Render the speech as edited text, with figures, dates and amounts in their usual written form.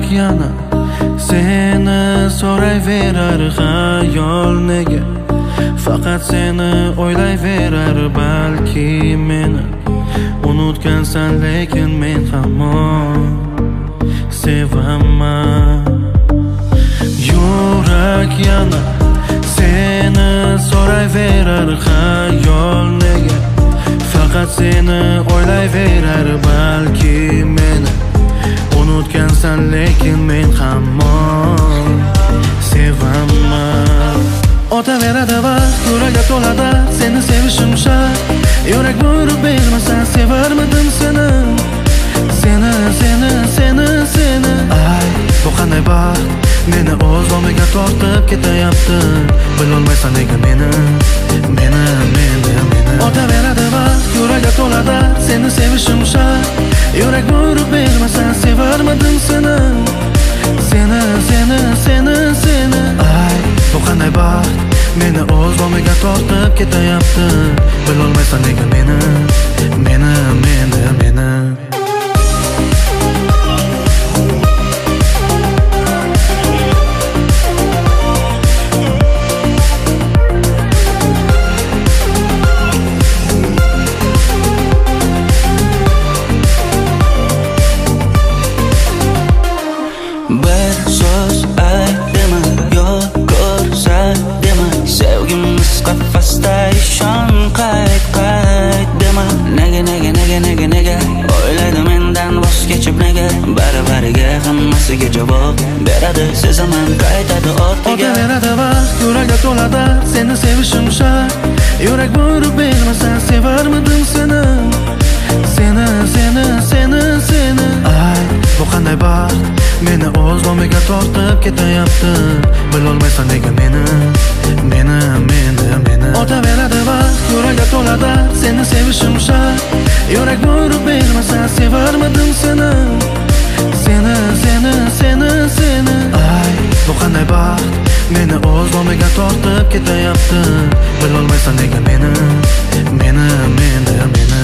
yana seni so'rayverar xayol nega faqat seni o'ylayverar balki meni unutgansan lekin men hamon sevaman yurak yana seni so'rayverar xayol nega faqat seni o'ylayverar balki meni unutgansan lekin men hamon sevaman o'taveradi vaqt yuragga to'ladi seni sevishim shart yurak buyruq bermasa sevarmidim seni ay bu qanday baxt meni o'z nomiga tortib ketayapti bilolmaysan nega meni o'taveradi vaqt yuragga to'ladi seni sevishim shart yurak buyruq bermasa sevarmidim seni ay bu qanday baxt meni o'z nomiga tortib ketayapti bilolmaysan nega meni bir so'z aytdimi yo'q ko'rsatdimi sevgimiz qafasda ishon qayt dema nega o'ylaydi mendan voz kechib nega bari-bariga hammasiga javob beradi sezaman qaytadi ortiga o'taveradi vaqt yuragga to'ladi seni sevishim shart yurak buyruq bermasa sevarmidim seni ay bu qanday baxt meni o'z nomiga tortib ketayapti bilolmaysan nega meni o'taveradi vaqt yuragga to'ladi seni sevishim shart yurak buyruq bermasa sevarmidim seni ay bu qanday baxt meni o'z nomiga tortib ketayapti bilolmaysan nega meni